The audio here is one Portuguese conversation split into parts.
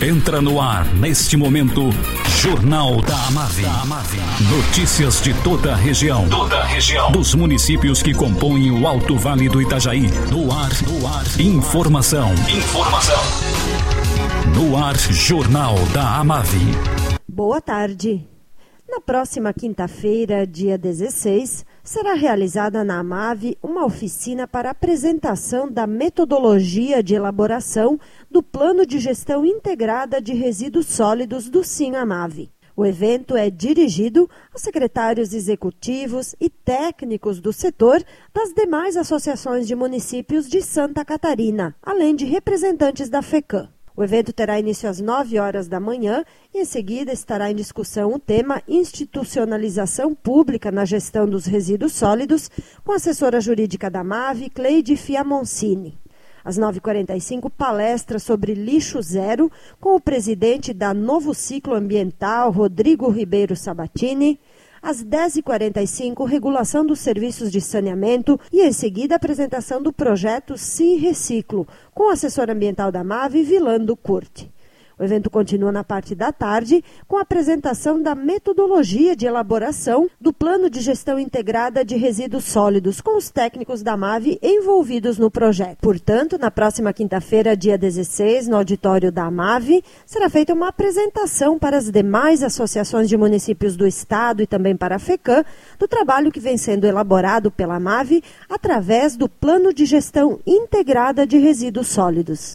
Entra no ar, neste momento, Jornal da Amave. Notícias de toda a região. Dos municípios que compõem o Alto Vale do Itajaí. No ar. Informação. No ar, Jornal da Amave. Boa tarde. Na próxima quinta-feira, dia 16, será realizada na Amave uma oficina para apresentação da metodologia de elaboração do Plano de Gestão Integrada de Resíduos Sólidos do SIM-Amave. O evento é dirigido aos secretários executivos e técnicos do setor das demais associações de municípios de Santa Catarina, além de representantes da FECAM. O evento terá início às 9 horas da manhã e, em seguida, estará em discussão o tema Institucionalização Pública na Gestão dos Resíduos Sólidos, com a assessora jurídica da Amave, Cleide Fiamoncini. Às 9h45, palestra sobre lixo zero, com o presidente da Novo Ciclo Ambiental, Rodrigo Ribeiro Sabatini. Às 10h45, regulação dos serviços de saneamento e, em seguida, apresentação do projeto Sim Reciclo, com o assessor ambiental da Amave, Vilando Curti. O evento continua na parte da tarde com a apresentação da metodologia de elaboração do Plano de Gestão Integrada de Resíduos Sólidos com os técnicos da Amave envolvidos no projeto. Portanto, na próxima quinta-feira, dia 16, no auditório da Amave, será feita uma apresentação para as demais associações de municípios do estado e também para a FECAM do trabalho que vem sendo elaborado pela Amave através do Plano de Gestão Integrada de Resíduos Sólidos.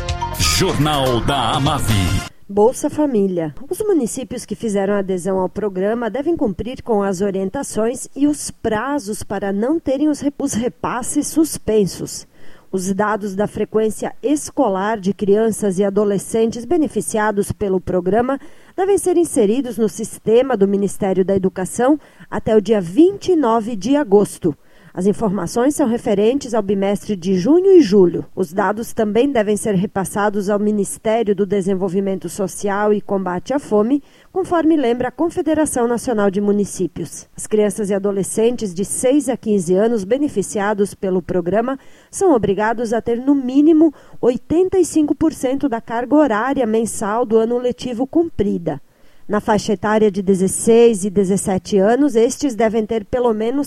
Jornal da Amave. Bolsa Família. Os municípios que fizeram adesão ao programa devem cumprir com as orientações e os prazos para não terem os repasses suspensos. Os dados da frequência escolar de crianças e adolescentes beneficiados pelo programa devem ser inseridos no sistema do Ministério da Educação até o dia 29 de agosto. As informações são referentes ao bimestre de junho e julho. Os dados também devem ser repassados ao Ministério do Desenvolvimento Social e Combate à Fome, conforme lembra a Confederação Nacional de Municípios. As crianças e adolescentes de 6 a 15 anos beneficiados pelo programa são obrigados a ter, no mínimo, 85% da carga horária mensal do ano letivo cumprida. Na faixa etária de 16 e 17 anos, estes devem ter pelo menos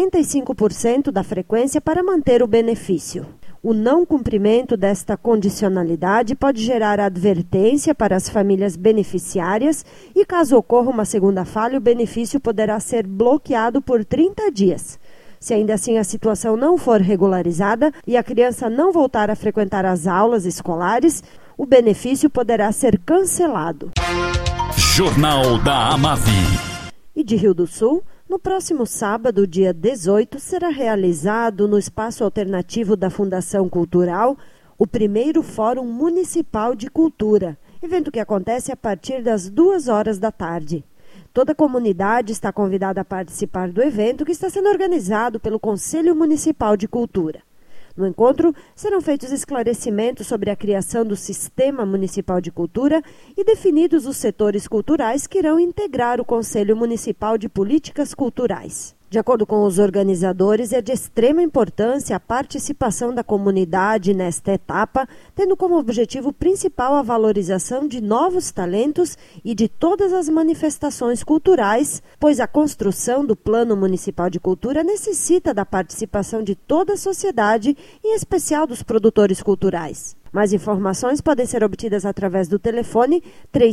75% da frequência para manter o benefício. O não cumprimento desta condicionalidade pode gerar advertência para as famílias beneficiárias e, caso ocorra uma segunda falha, o benefício poderá ser bloqueado por 30 dias. Se ainda assim a situação não for regularizada e a criança não voltar a frequentar as aulas escolares, o benefício poderá ser cancelado. Jornal da Amave. E de Rio do Sul, no próximo sábado, dia 18, será realizado no Espaço Alternativo da Fundação Cultural o primeiro Fórum Municipal de Cultura, evento que acontece a partir das 2 horas da tarde. Toda a comunidade está convidada a participar do evento, que está sendo organizado pelo Conselho Municipal de Cultura. No encontro, serão feitos esclarecimentos sobre a criação do Sistema Municipal de Cultura e definidos os setores culturais que irão integrar o Conselho Municipal de Políticas Culturais. De acordo com os organizadores, é de extrema importância a participação da comunidade nesta etapa, tendo como objetivo principal a valorização de novos talentos e de todas as manifestações culturais, pois a construção do Plano Municipal de Cultura necessita da participação de toda a sociedade, em especial dos produtores culturais. Mais informações podem ser obtidas através do telefone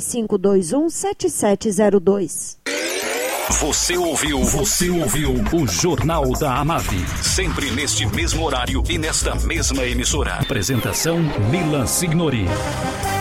3521-7702. Você ouviu o Jornal da Amave. Sempre neste mesmo horário e nesta mesma emissora. Apresentação Milan Signori.